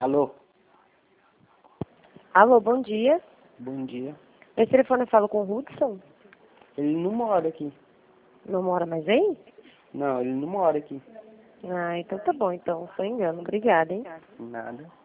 Alô? Alô, bom dia. Bom dia. Esse telefone eu falo com o Hudson? Ele não mora aqui. Não mora mais aí? Não, ele não mora aqui. Ah, então tá bom, então. Foi engano. Obrigada, hein? Nada.